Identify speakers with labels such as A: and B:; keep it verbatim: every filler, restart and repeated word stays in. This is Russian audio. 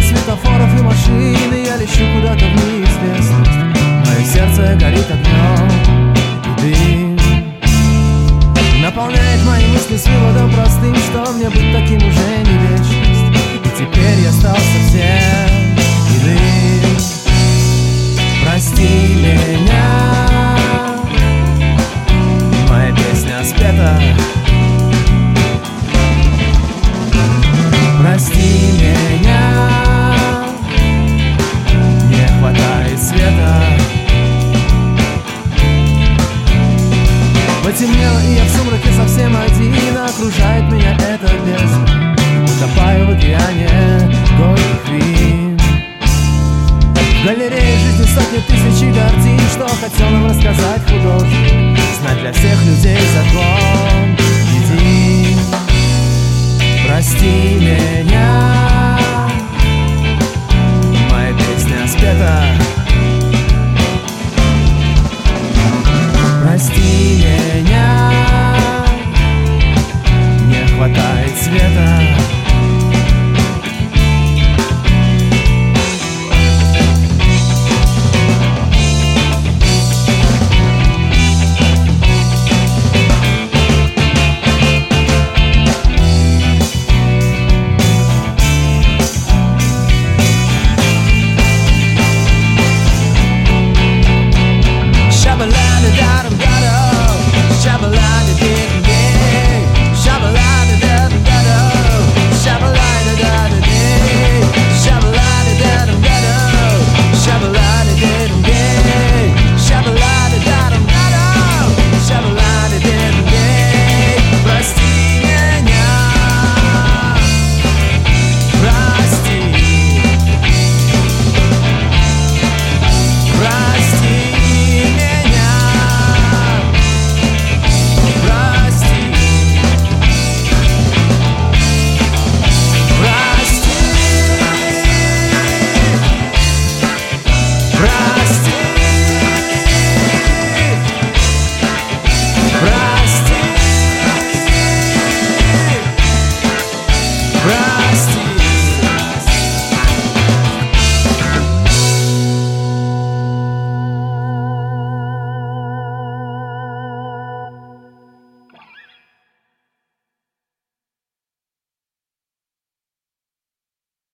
A: светофоров и машин, и я лечу куда-то в неизвестность. Мое сердце горит огнем, и дым наполняет мои мысли с выводом простым, что мне быть таким уже не вечность. И теперь я стал совсем иным. Прости меня, моя песня спета. Прости меня, не хватает света. Потемнело, и я в сумраке совсем один. Окружает меня эта бездна, утопаю в океане горьких вин. В галерее жизни сотни тысяч картин, что хотел нам рассказать художник. Знать для всех